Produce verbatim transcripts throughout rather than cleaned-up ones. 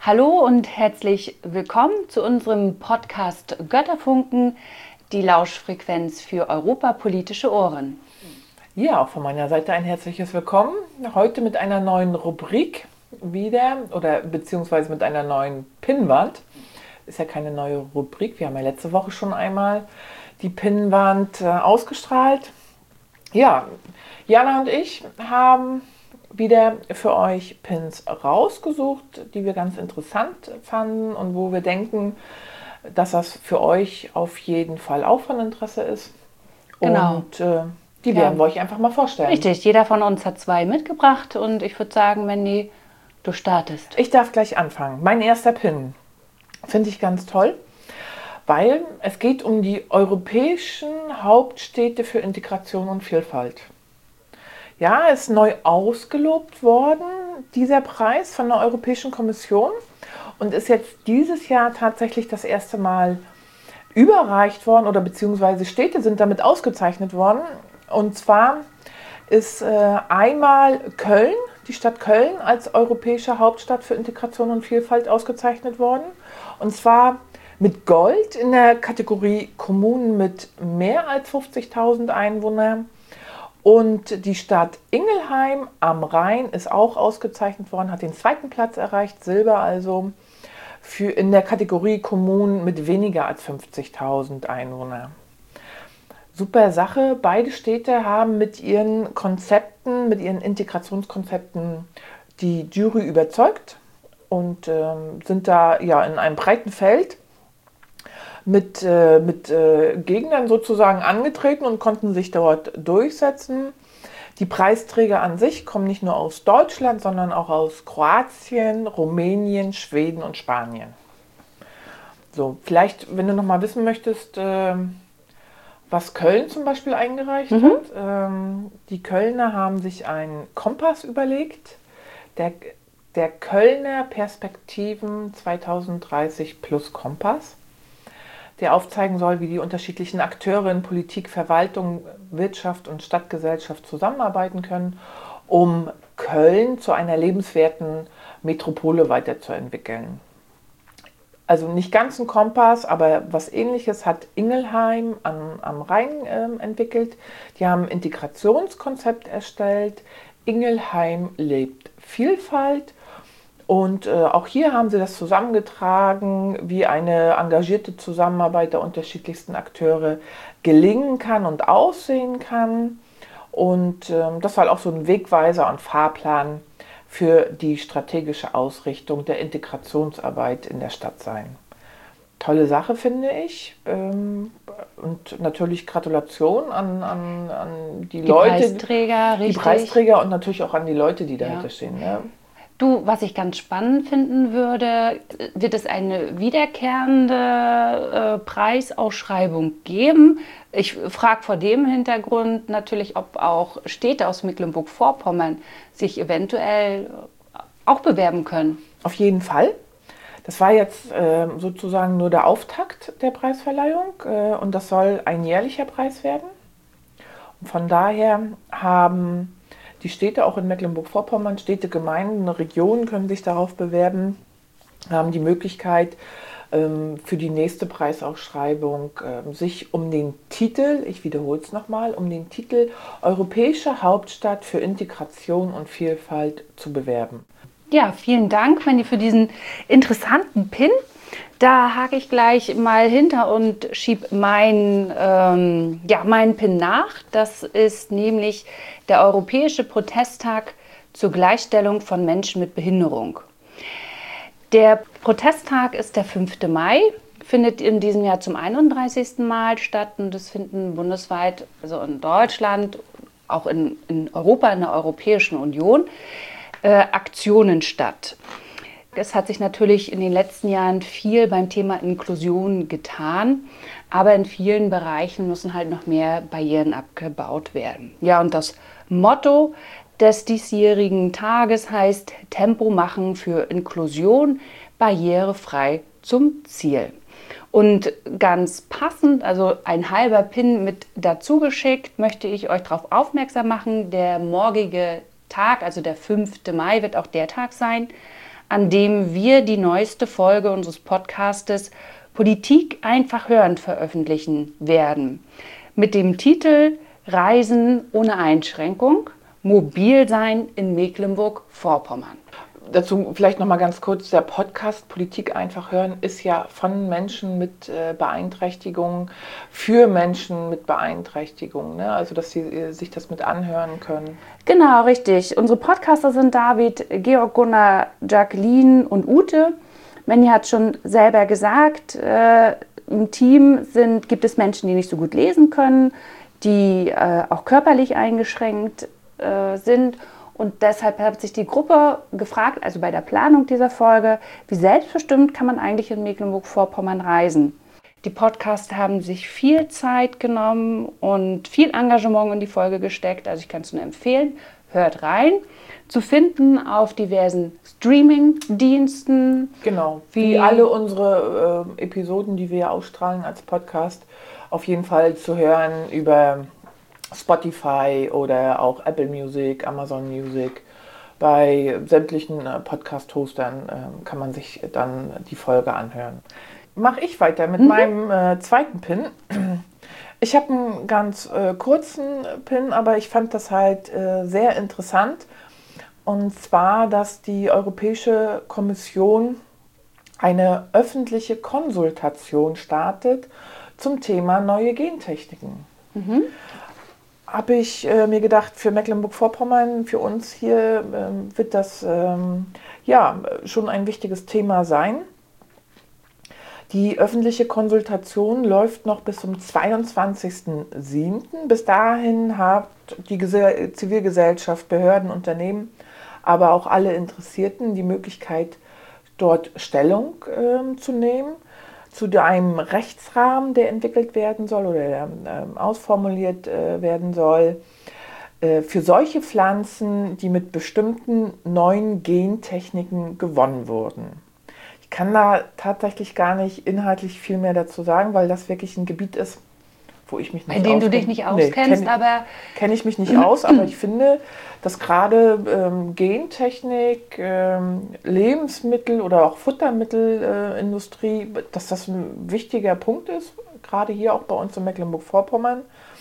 Hallo und herzlich willkommen zu unserem Podcast Götterfunken, die Lauschfrequenz für europapolitische Ohren. Ja, auch von meiner Seite ein herzliches Willkommen. Heute mit einer neuen Rubrik wieder oder beziehungsweise mit einer neuen Pinnwand. Ist ja keine neue Rubrik, wir haben ja letzte Woche schon einmal die Pinnwand äh, ausgestrahlt. Ja, Jana und ich haben wieder für euch Pins rausgesucht, die wir ganz interessant fanden und wo wir denken, dass das für euch auf jeden Fall auch von Interesse ist. Genau. Und äh, die werden Ja. wir euch einfach mal vorstellen. Richtig, jeder von uns hat zwei mitgebracht und ich würde sagen, Mandy, du startest. Ich darf gleich anfangen. Mein erster Pin finde ich ganz toll, weil es geht um die europäischen Hauptstädte für Integration und Vielfalt. Ja, ist neu ausgelobt worden, dieser Preis von der Europäischen Kommission, und ist jetzt dieses Jahr tatsächlich das erste Mal überreicht worden oder beziehungsweise Städte sind damit ausgezeichnet worden. Und zwar ist äh, einmal Köln, die Stadt Köln als europäische Hauptstadt für Integration und Vielfalt ausgezeichnet worden. Und zwar mit Gold in der Kategorie Kommunen mit mehr als fünfzigtausend Einwohnern. Und die Stadt Ingelheim am Rhein ist auch ausgezeichnet worden, hat den zweiten Platz erreicht, Silber also, für in der Kategorie Kommunen mit weniger als fünfzigtausend Einwohnern. Super Sache. Beide Städte haben mit ihren Konzepten, mit ihren Integrationskonzepten die Jury überzeugt und ähm, sind da ja in einem breiten Feld mit, äh, mit äh, Gegnern sozusagen angetreten und konnten sich dort durchsetzen. Die Preisträger an sich kommen nicht nur aus Deutschland, sondern auch aus Kroatien, Rumänien, Schweden und Spanien. So, vielleicht, wenn du noch mal wissen möchtest, äh, was Köln zum Beispiel eingereicht Mhm. hat. Ähm, die Kölner haben sich einen Kompass überlegt, der, der Kölner Perspektiven zweitausenddreißig plus Kompass, der aufzeigen soll, wie die unterschiedlichen Akteure in Politik, Verwaltung, Wirtschaft und Stadtgesellschaft zusammenarbeiten können, um Köln zu einer lebenswerten Metropole weiterzuentwickeln. Also nicht ganz ein Kompass, aber was Ähnliches hat Ingelheim an, am Rhein äh, entwickelt. Die haben ein Integrationskonzept erstellt. Ingelheim lebt Vielfalt. Und äh, auch hier haben sie das zusammengetragen, wie eine engagierte Zusammenarbeit der unterschiedlichsten Akteure gelingen kann und aussehen kann. Und äh, das soll auch so ein Wegweiser und Fahrplan für die strategische Ausrichtung der Integrationsarbeit in der Stadt sein. Tolle Sache, finde ich. Ähm, und natürlich Gratulation an, an, an die, Die Leute, Preisträger, die richtig. Preisträger und natürlich auch an die Leute, die dahinter Ja. stehen. Ne? Du, was ich ganz spannend finden würde, wird es eine wiederkehrende äh, Preisausschreibung geben? Ich frage vor dem Hintergrund natürlich, ob auch Städte aus Mecklenburg-Vorpommern sich eventuell auch bewerben können. Auf jeden Fall. Das war jetzt äh, sozusagen nur der Auftakt der Preisverleihung äh, und das soll ein jährlicher Preis werden. Und von daher haben die Städte auch in Mecklenburg-Vorpommern, Städte, Gemeinden, Regionen können sich darauf bewerben, haben die Möglichkeit, ähm, für die nächste Preisausschreibung äh, sich um den Titel, ich wiederhole es nochmal, um den Titel Europäische Hauptstadt für Integration und Vielfalt zu bewerben. Ja, vielen Dank, Mandy, für diesen interessanten Pin. Da hake ich gleich mal hinter und schiebe meinen ähm, ja, meinen Pin nach. Das ist nämlich der Europäische Protesttag zur Gleichstellung von Menschen mit Behinderung. Der Protesttag ist der fünfte Mai, findet in diesem Jahr zum einunddreißigsten Mal statt und es finden bundesweit, also in Deutschland, auch in, in Europa, in der Europäischen Union, äh, Aktionen statt. Es hat sich natürlich in den letzten Jahren viel beim Thema Inklusion getan, aber in vielen Bereichen müssen halt noch mehr Barrieren abgebaut werden. Ja, und das Motto des diesjährigen Tages heißt Tempo machen für Inklusion, barrierefrei zum Ziel. Und ganz passend, also ein halber Pin mit dazu geschickt, möchte ich euch darauf aufmerksam machen, der morgige Tag, also der fünfte Mai, wird auch der Tag sein, an dem wir die neueste Folge unseres Podcastes Politik einfach hören veröffentlichen werden. Mit dem Titel Reisen ohne Einschränkung, mobil sein in Mecklenburg-Vorpommern. Dazu vielleicht noch mal ganz kurz, der Podcast Politik einfach hören ist ja von Menschen mit äh, Beeinträchtigungen für Menschen mit Beeinträchtigungen, ne? Also dass sie äh, sich das mit anhören können. Genau, richtig. Unsere Podcaster sind David, Georg, Gunnar, Jacqueline und Ute. Manny hat schon selber gesagt, äh, im Team sind, gibt es Menschen, die nicht so gut lesen können, die äh, auch körperlich eingeschränkt äh, sind. Und deshalb hat sich die Gruppe gefragt, also bei der Planung dieser Folge, wie selbstbestimmt kann man eigentlich in Mecklenburg-Vorpommern reisen? Die Podcaster haben sich viel Zeit genommen und viel Engagement in die Folge gesteckt. Also ich kann es nur empfehlen, hört rein. Zu finden auf diversen Streaming-Diensten. Genau, wie, wie alle unsere äh, Episoden, die wir ausstrahlen als Podcast, auf jeden Fall zu hören über Spotify oder auch Apple Music, Amazon Music. Bei sämtlichen äh, Podcast-Hostern äh, kann man sich dann die Folge anhören. Mache ich weiter mit mhm. meinem äh, zweiten Pin. Ich habe einen ganz äh, kurzen Pin, aber ich fand das halt äh, sehr interessant. Und zwar, dass die Europäische Kommission eine öffentliche Konsultation startet zum Thema neue Gentechniken. Mhm. Habe ich äh, mir gedacht, für Mecklenburg-Vorpommern, für uns hier äh, wird das ähm, ja, schon ein wichtiges Thema sein. Die öffentliche Konsultation läuft noch bis zum zweiundzwanzigsten siebten Bis dahin hat die Gese- Zivilgesellschaft, Behörden, Unternehmen, aber auch alle Interessierten die Möglichkeit, dort Stellung äh, zu nehmen zu einem Rechtsrahmen, der entwickelt werden soll oder der äh, ausformuliert äh, werden soll, äh, für solche Pflanzen, die mit bestimmten neuen Gentechniken gewonnen wurden. Ich kann da tatsächlich gar nicht inhaltlich viel mehr dazu sagen, weil das wirklich ein Gebiet ist, wo ich mich nicht auskenne. Bei dem du dich nicht auskennst, nee, kenn, aber... Kenne ich mich nicht aus, aber ich finde, dass gerade ähm, Gentechnik, ähm, Lebensmittel oder auch Futtermittelindustrie, äh, dass das ein wichtiger Punkt ist, gerade hier auch bei uns in Mecklenburg-Vorpommern.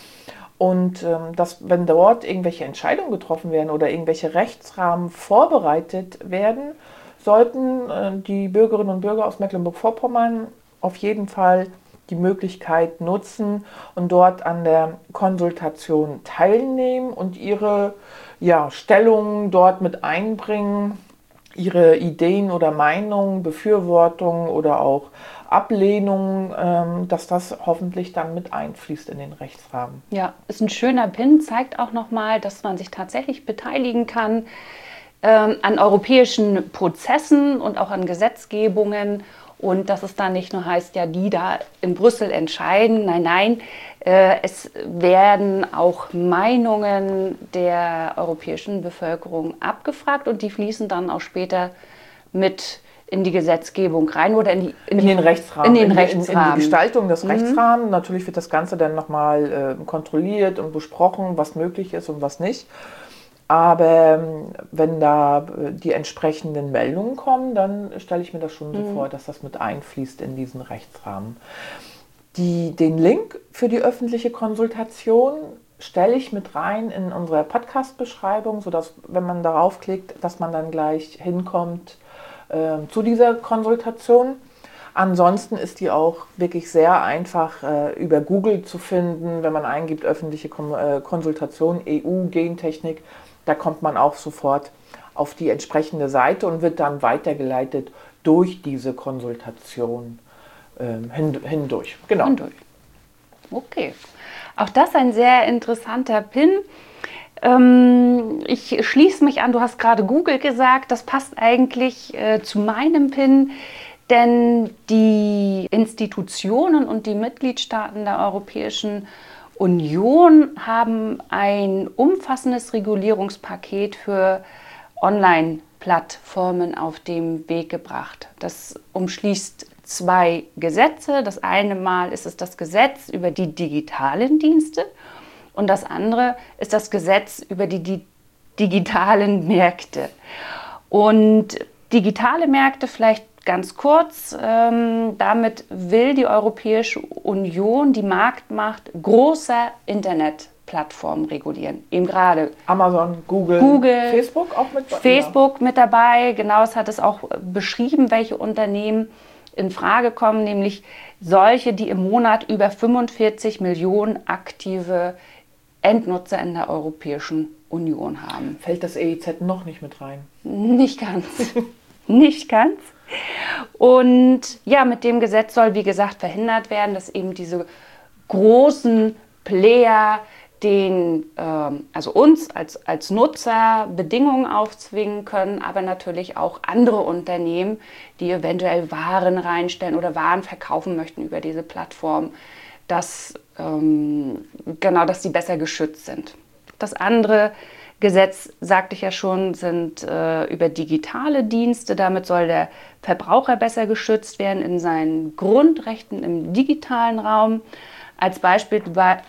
Und ähm, dass, wenn dort irgendwelche Entscheidungen getroffen werden oder irgendwelche Rechtsrahmen vorbereitet werden, sollten äh, die Bürgerinnen und Bürger aus Mecklenburg-Vorpommern auf jeden Fall die Möglichkeit nutzen und dort an der Konsultation teilnehmen und ihre ja, Stellungen dort mit einbringen, ihre Ideen oder Meinungen, Befürwortungen oder auch Ablehnungen, ähm, dass das hoffentlich dann mit einfließt in den Rechtsrahmen. Ja, ist ein schöner Pin, zeigt auch nochmal, dass man sich tatsächlich beteiligen kann ähm, an europäischen Prozessen und auch an Gesetzgebungen. Und dass es dann nicht nur heißt, ja, die da in Brüssel entscheiden. Nein, nein, äh, es werden auch Meinungen der europäischen Bevölkerung abgefragt und die fließen dann auch später mit in die Gesetzgebung rein oder in, die, in, in den Rechtsrahmen. In, den in, Rechtsrahmen. in, in die Gestaltung des mhm. Rechtsrahmens. Natürlich wird das Ganze dann nochmal äh, kontrolliert und besprochen, was möglich ist und was nicht. Aber wenn da die entsprechenden Meldungen kommen, dann stelle ich mir das schon so mhm. vor, dass das mit einfließt in diesen Rechtsrahmen. Die, den Link für die öffentliche Konsultation stelle ich mit rein in unsere Podcast-Beschreibung, sodass, wenn man darauf klickt, dass man dann gleich hinkommt äh, zu dieser Konsultation. Ansonsten ist die auch wirklich sehr einfach äh, über Google zu finden, wenn man eingibt öffentliche Kom- äh, Konsultation, E U-Gentechnik. Da kommt man auch sofort auf die entsprechende Seite und wird dann weitergeleitet durch diese Konsultation ähm, hin, hindurch. Genau. Hindurch. Okay. Auch das ein sehr interessanter Pin. Ähm, ich schließe mich an, du hast gerade Google gesagt, das passt eigentlich äh, zu meinem Pin, denn die Institutionen und die Mitgliedstaaten der Europäischen Union haben ein umfassendes Regulierungspaket für Online-Plattformen auf den Weg gebracht. Das umschließt zwei Gesetze. Das eine Mal ist es das Gesetz über die digitalen Dienste und das andere ist das Gesetz über die, die digitalen Märkte. Und Digitale Märkte vielleicht ganz kurz. Ähm, damit will die Europäische Union die Marktmacht großer Internetplattformen regulieren. Eben gerade Amazon, Google, Google, Facebook auch mit Facebook mit dabei. Genau, es hat es auch beschrieben, welche Unternehmen in Frage kommen, nämlich solche, die im Monat über fünfundvierzig Millionen aktive Endnutzer in der Europäischen Union haben. Fällt das E I Z noch nicht mit rein? Nicht ganz. Nicht ganz. Und ja, mit dem Gesetz soll, wie gesagt, verhindert werden, dass eben diese großen Player den, ähm, also uns als, als Nutzer Bedingungen aufzwingen können, aber natürlich auch andere Unternehmen, die eventuell Waren reinstellen oder Waren verkaufen möchten über diese Plattform, dass, ähm, genau, dass sie besser geschützt sind. Das andere Gesetz, sagte ich ja schon, sind äh, über digitale Dienste. Damit soll der Verbraucher besser geschützt werden in seinen Grundrechten im digitalen Raum. Als Beispiel,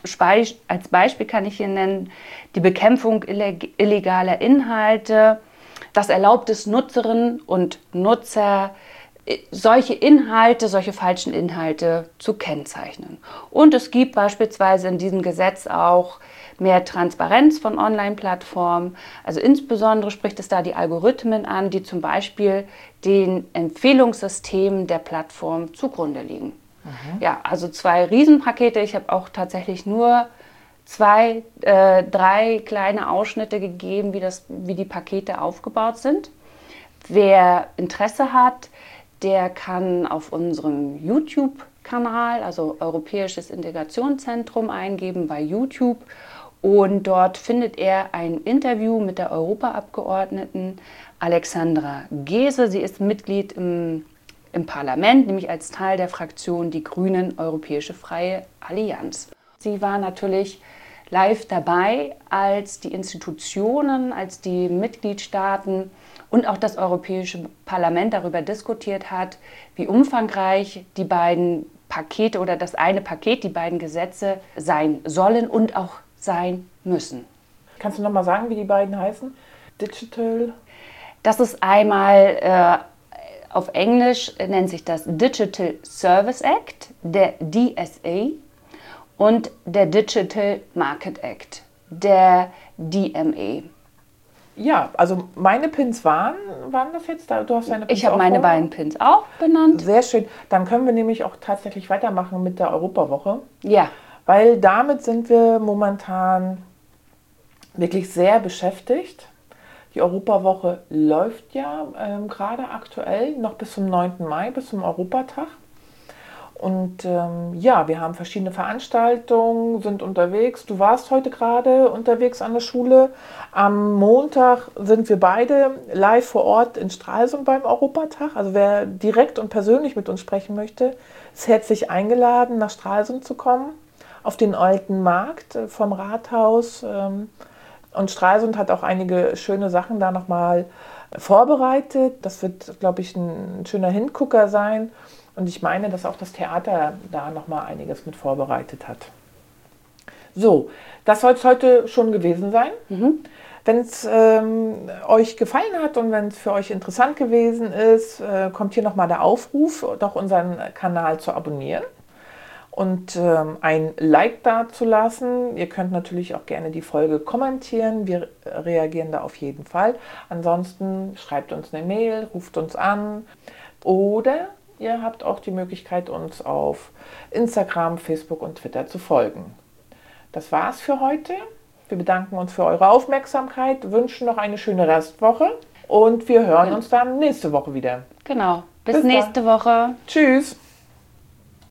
als Beispiel kann ich hier nennen die Bekämpfung illegaler Inhalte. Das erlaubt es Nutzerinnen und Nutzer, solche Inhalte, solche falschen Inhalte zu kennzeichnen. Und es gibt beispielsweise in diesem Gesetz auch mehr Transparenz von Online-Plattformen. Also insbesondere spricht es da die Algorithmen an, die zum Beispiel den Empfehlungssystemen der Plattform zugrunde liegen. Mhm. Ja, also zwei Riesenpakete. Ich habe auch tatsächlich nur zwei, äh, drei kleine Ausschnitte gegeben, wie, das, wie die Pakete aufgebaut sind. Wer Interesse hat, der kann auf unserem YouTube-Kanal, also Europäisches Integrationszentrum, eingeben bei YouTube. Und dort findet er ein Interview mit der Europaabgeordneten Alexandra Geese. Sie ist Mitglied im, im Parlament, nämlich als Teil der Fraktion Die Grünen Europäische Freie Allianz. Sie war natürlich live dabei, als die Institutionen, als die Mitgliedstaaten und auch das Europäische Parlament darüber diskutiert hat, wie umfangreich die beiden Pakete oder das eine Paket, die beiden Gesetze sein sollen und auch sein müssen. Kannst du noch mal sagen, wie die beiden heißen? Digital? Das ist einmal, äh, auf Englisch nennt sich das Digital Service Act, der D S A, und der Digital Market Act, der D M A. Ja, also meine Pins waren, waren das jetzt da? Du hast deine Pins Ich habe meine vorher? beiden Pins auch benannt. Sehr schön. Dann können wir nämlich auch tatsächlich weitermachen mit der Europawoche. Ja. Weil damit sind wir momentan wirklich sehr beschäftigt. Die Europawoche läuft ja ähm, gerade aktuell noch bis zum neunten Mai, bis zum Europatag. Und ähm, ja, wir haben verschiedene Veranstaltungen, sind unterwegs. Du warst heute gerade unterwegs an der Schule. Am Montag sind wir beide live vor Ort in Stralsund beim Europatag. Also wer direkt und persönlich mit uns sprechen möchte, ist herzlich eingeladen, nach Stralsund zu kommen, auf den alten Markt vom Rathaus. Und Stralsund hat auch einige schöne Sachen da nochmal vorbereitet. Das wird, glaube ich, ein schöner Hingucker sein. Und ich meine, dass auch das Theater da nochmal einiges mit vorbereitet hat. So, das soll es heute schon gewesen sein. Mhm. Wenn es ähm, euch gefallen hat und wenn es für euch interessant gewesen ist, äh, kommt hier nochmal der Aufruf, doch unseren Kanal zu abonnieren und ähm, ein Like da zu lassen. Ihr könnt natürlich auch gerne die Folge kommentieren. Wir reagieren da auf jeden Fall. Ansonsten schreibt uns eine Mail, ruft uns an oder ihr habt auch die Möglichkeit, uns auf Instagram, Facebook und Twitter zu folgen. Das war's für heute. Wir bedanken uns für eure Aufmerksamkeit, wünschen noch eine schöne Restwoche und wir hören uns dann nächste Woche wieder. Genau. Bis, Bis nächste dann. Woche. Tschüss.